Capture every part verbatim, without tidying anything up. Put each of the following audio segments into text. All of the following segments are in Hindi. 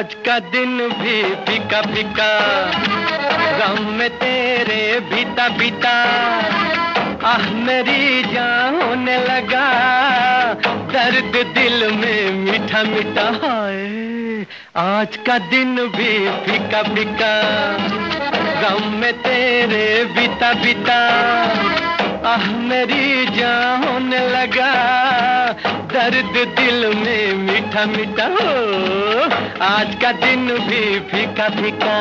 आज का दिन भी फीका फीका, गम में तेरे बीता बीता, आह मेरी जान होने लगा, दर्द दिल में मीठा मीठा। हाय आज का दिन भी फीका फीका, गम में तेरे बीता बीता, आह मेरी जान होने लगा, दर्द दिल में मीठा मीठा। हो आज का दिन भी फीका फीका।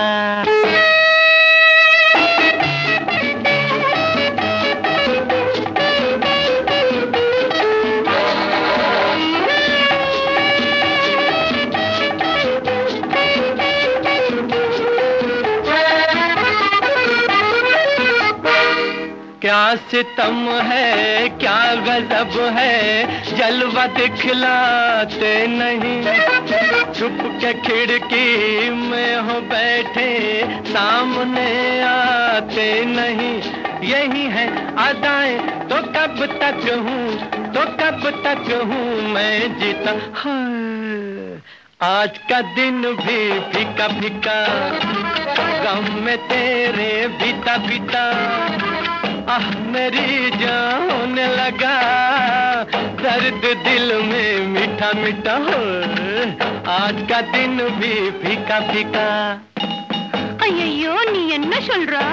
क्या सितम है क्या गजब है, जलवा दिखलाते नहीं, छुप के खिड़की में हो बैठे सामने आते नहीं। यही है अदाएं तो कब तक हूँ, तो कब तक हूँ मैं जीता। हाँ आज का दिन भी फीका फीका, गम में तेरे बीता बीता, आह मेरी जान होने लगा, दर्द दिल में मीठा मीठा। हो आज का दिन भी फीका फीका। अय्यो नी என்ன சொல்றா?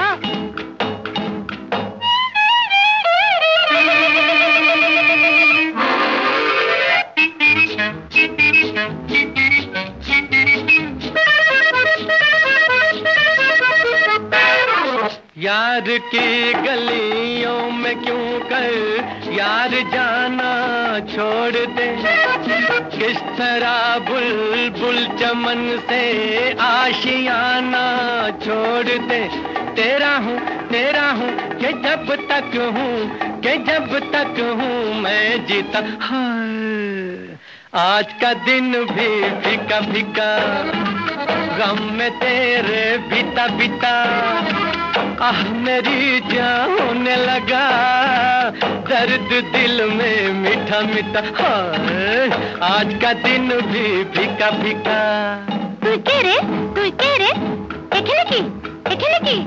यार की गलियों में क्यों कर यार जाना छोड़ दे, किस तरह बुलबुल चमन से आशियाना छोड़ दे। तेरा हूँ तेरा हूँ कि जब तक हूँ, कि जब तक हूँ मैं जीता। हाँ आज का दिन भी फीका फीका, गम में तेरे बीता बीता, आह मेरी जान होने लगा, दर्द दिल में मीठा मीठा। हाँ आज का दिन भी फीका फीका। তুই কে রে তুই কে রে এখানে কি এখানে কি?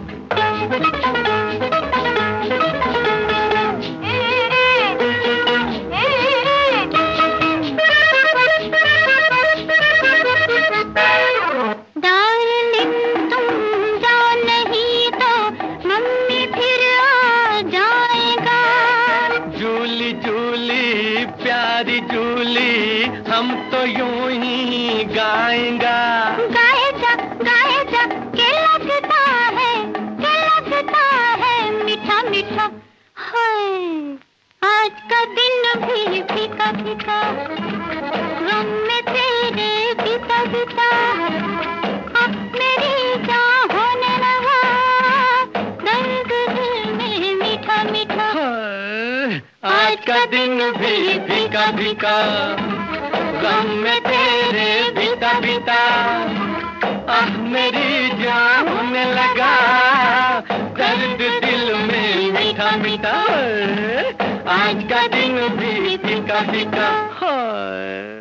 प्यारी जूली हम तो यूं ही गाएंगा। गाएगा गाएगा के लगता है, के लगता है मीठा मीठा। हाय आज का दिन भी फीका फीका, गम में तेरे बीता बीता, अब मेरी जान होने लगा, दर्द दिल में मीठा मीठा। आज का दिन भी फीका फीका, गम में तेरे बीता बीता, आह मेरी जान होने लगा, दर्द दिल में मीठा मीठा। आज का दिन भी फीका फीका।